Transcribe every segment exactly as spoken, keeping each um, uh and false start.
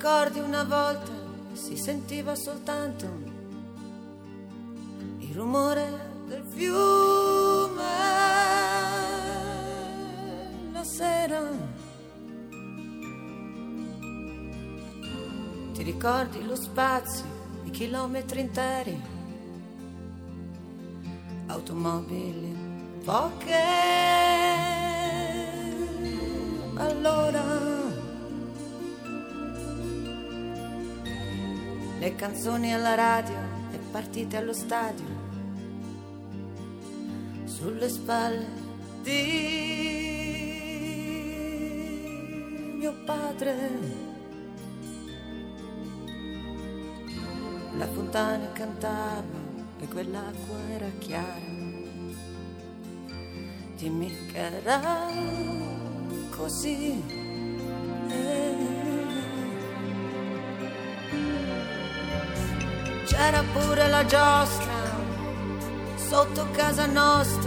ricordi una volta si sentiva soltanto il rumore del fiume la sera? Ti ricordi lo spazio, i chilometri interi, automobili, poche allora? Le canzoni alla radio e partite allo stadio, sulle spalle di mio padre. La fontana cantava e quell'acqua era chiara. Dimmi che era così. C'era pure la giostra sotto casa nostra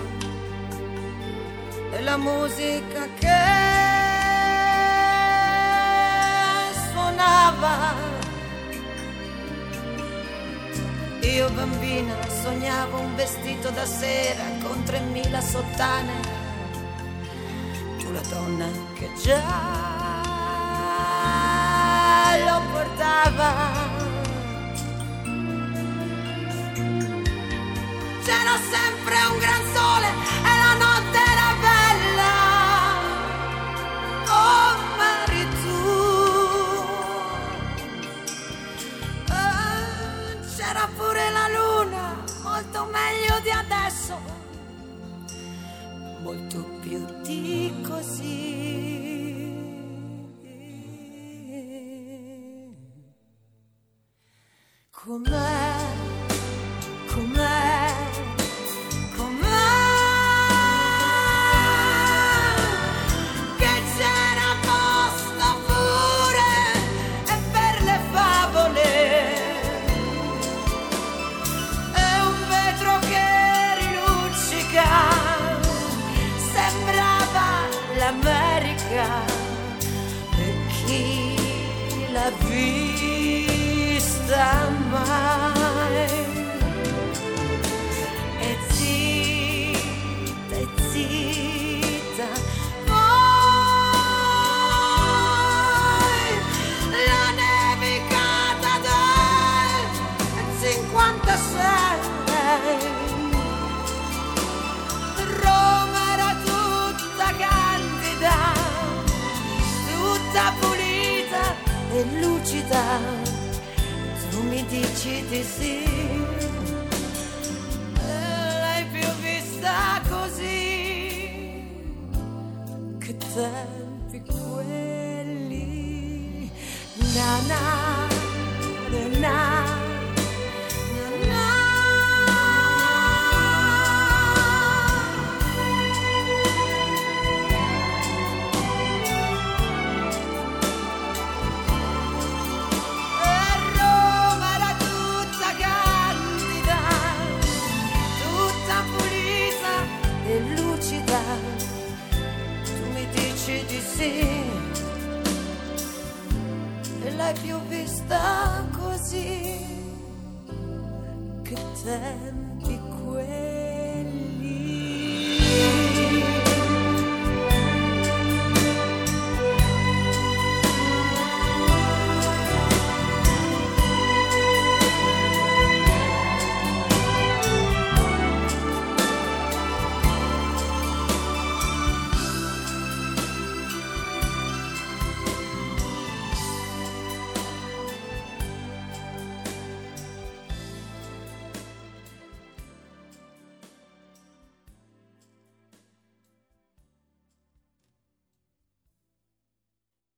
e la musica che suonava. Io bambina sognavo un vestito da sera con tremila sottane. Tu la donna che già lo portava. C'era sempre un gran sole e la notte era bella come eri tu. Eh, c'era pure la luna, molto meglio di adesso, molto più di così. Com'è, com'è, com'è che c'era posto pure e per le favole e un vetro che riluccica, sembrava l'America e chi l'ha vista mai. E zitta, e zitta, poi la nevicata del cinquantasei. Roma era tutta candida, tutta pulita e lucida. Tu mi dici di sì, l'hai più vista così? Che tempi quelli, na na na na. Tu mi dici di sì e l'hai più vista così? Che tempo